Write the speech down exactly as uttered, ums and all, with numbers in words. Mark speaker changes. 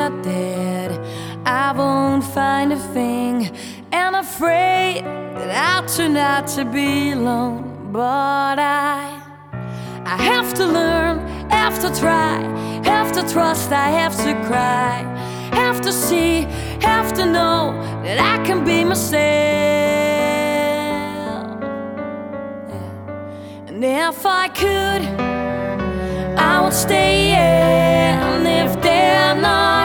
Speaker 1: Dead, I won't find a thing, and afraid that I'll turn out to be alone. But I, I have to learn, have to try, have to trust, I have to cry, have to see, have to know that I can be myself. Yeah. And if I could, I would stay, yeah. And if they're not